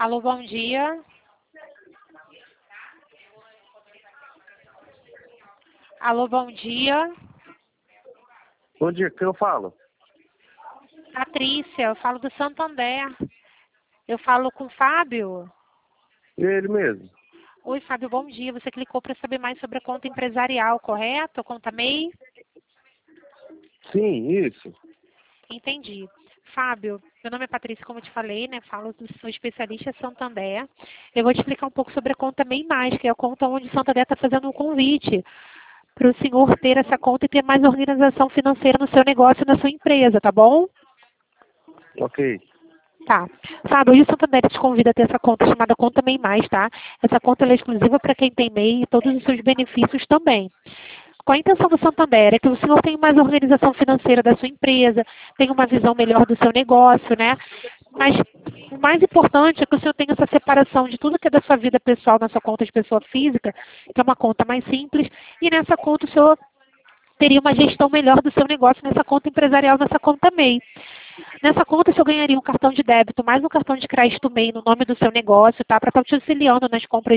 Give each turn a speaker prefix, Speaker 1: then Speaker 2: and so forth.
Speaker 1: Alô, bom dia. Alô, bom dia.
Speaker 2: Bom dia, quem eu falo?
Speaker 1: Patrícia, eu falo do Santander. Eu falo com o Fábio.
Speaker 2: Ele mesmo.
Speaker 1: Oi, Fábio, bom dia. Você clicou para saber mais sobre a conta empresarial, correto? A conta MEI?
Speaker 2: Sim, isso.
Speaker 1: Entendi. Fábio, meu nome é Patrícia, como eu te falei, né? Sou especialista em Santander. Eu vou te explicar um pouco sobre a conta MEI+, que é a conta onde o Santander está fazendo um convite para o senhor ter essa conta e ter mais organização financeira no seu negócio e na sua empresa, tá bom?
Speaker 2: Ok.
Speaker 1: Tá. Fábio, hoje o Santander te convida a ter essa conta chamada Conta MEI+, tá? Essa conta ela é exclusiva para quem tem MEI e todos os seus benefícios também. Qual a intenção do Santander? É que o senhor tenha mais organização financeira da sua empresa, tenha uma visão melhor do seu negócio, né? Mas o mais importante é que o senhor tenha essa separação de tudo que é da sua vida pessoal na sua conta de pessoa física, que é uma conta mais simples, e nessa conta o senhor teria uma gestão melhor do seu negócio nessa conta empresarial, nessa conta MEI. Nessa conta, o senhor ganharia um cartão de débito mais um cartão de crédito MEI no nome do seu negócio, tá? Para estar te auxiliando nas compras